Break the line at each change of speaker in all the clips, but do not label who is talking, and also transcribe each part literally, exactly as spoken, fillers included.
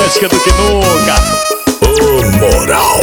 romântica do que nunca.
Ô moral.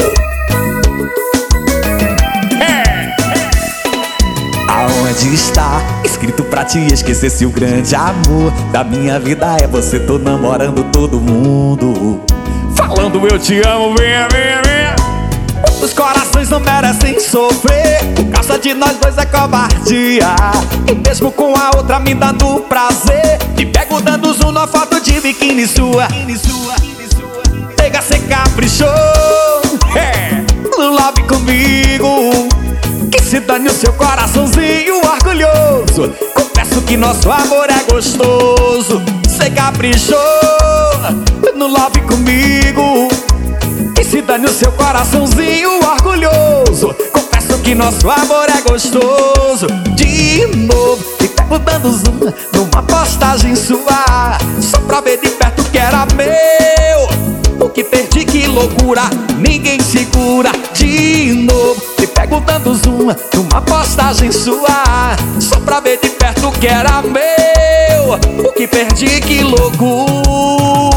Aonde está escrito pra te esquecer se o grande amor da minha vida é você? Tô namorando todo mundo,
Falando eu te amo, venha, venha, venha.
os corações não merecem sofrer. Por causa de nós dois é covardia. E mesmo com a outra me dando prazer, te pego dando zoom na foto de biquíni sua. Chega, cê caprichou,
É.
no love comigo. Que se dane o seu coraçãozinho orgulhoso. Confesso que nosso amor é gostoso. Cê caprichou, no love comigo. Que se dane o seu coraçãozinho orgulhoso. Confesso que nosso amor é gostoso. De novo, me pego dando zoom numa postagem sua, só pra ver de perto que era meu. O que perdi, que loucura, ninguém segura. De novo, me pego dando zoom numa postagem sua, só pra ver de perto que era meu. O que perdi, que loucura.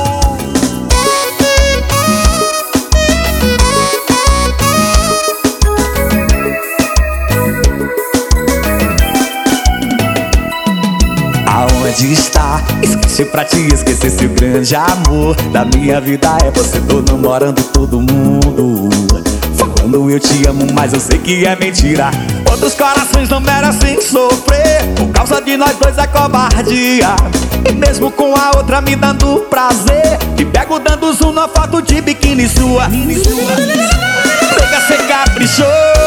Aonde está esqueci pra te esquecer se o grande amor da minha vida é você? Tô namorando todo mundo, falando eu te amo, mas eu sei que é mentira. Outros corações não merecem sofrer. Por causa de nós dois é covardia. E mesmo com a outra me dando prazer, te pego dando zoom na foto de biquíni sua. Chega, cê caprichou,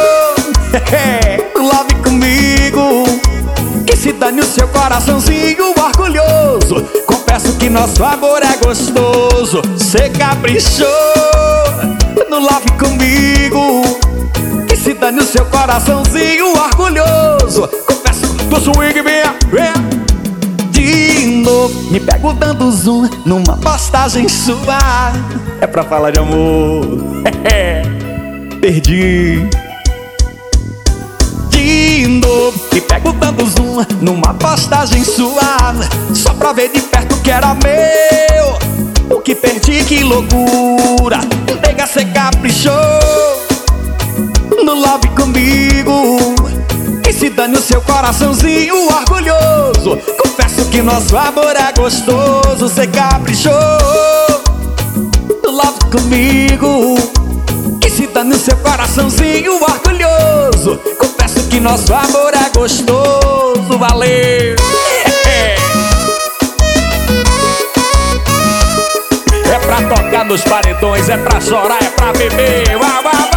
love comigo. Que se dane o seu coraçãozinho orgulhoso. Confesso que nosso amor é gostoso. Cê caprichou, no love comigo. Que se dane o seu coraçãozinho orgulhoso. Confesso do swing, venha, venha. De novo, me pego dando zoom numa postagem sua. É pra falar de amor. Perdi. De novo, me pego dando zoom numa postagem sua, só pra ver de perto que era meu. O que perdi, que loucura. Nega, cê caprichou, no love comigo. Que se dane o seu coraçãozinho orgulhoso. Confesso que nosso amor é gostoso. Cê caprichou, no love comigo. Que se dane o seu coraçãozinho orgulhoso. Confesso que nosso amor é gostoso. Valeu!
É pra tocar nos paredões, é pra chorar, é pra beber. Uau, uau.